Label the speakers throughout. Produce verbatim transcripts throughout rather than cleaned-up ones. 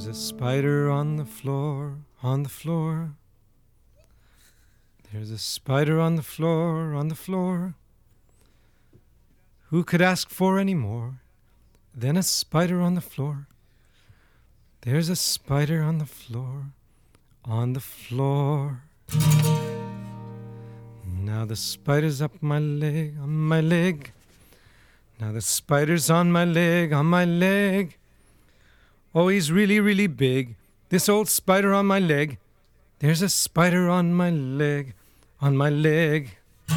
Speaker 1: There's a spider on the floor, on the floor. There's a spider on the floor, on the floor. Who could ask for any more than a spider on the floor? There's a spider on the floor, on the floor. Now the spider's up my leg, on my leg. Now the spider's on my leg, on my leg. Oh, he's really, really big, this old spider on my leg. There's a spider on my leg, on my leg.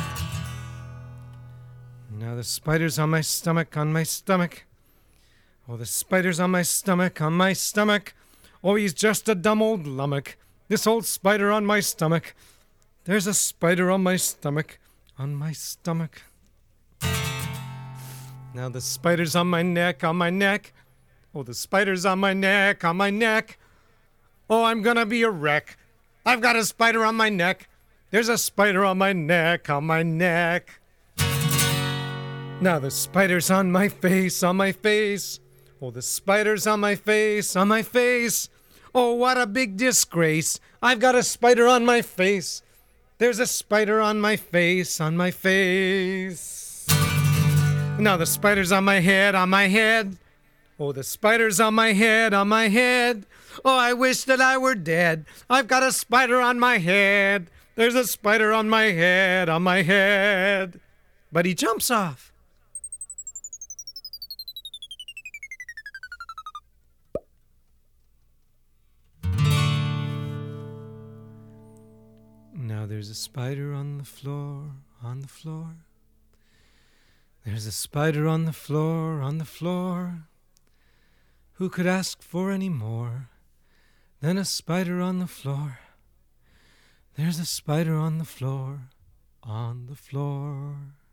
Speaker 1: Now the spider's on my stomach, on my stomach. Oh, the spider's on my stomach, on my stomach. Oh, he's just a dumb old lummock, this old spider on my stomach. There's a spider on my stomach, on my stomach. Now the spider's on my neck, on my neck. Oh, the spider's on my neck, on my neck. Oh, I'm gonna be a wreck. I've got a spider on my neck. There's a spider on my neck, on my neck. Now the spider's on my face, on my face. Oh, the spider's on my face, on my face. Oh, what a big disgrace. I've got a spider on my face. There's a spider on my face, on my face. Now the spider's on my head, on my head. Oh, the spider's on my head, on my head. Oh, I wish that I were dead. I've got a spider on my head. There's a spider on my head, on my head. But he jumps off. Now there's a spider on the floor, on the floor. There's a spider on the floor, on the floor. Who could ask for any more than a spider on the floor? There's a spider on the floor, on the floor.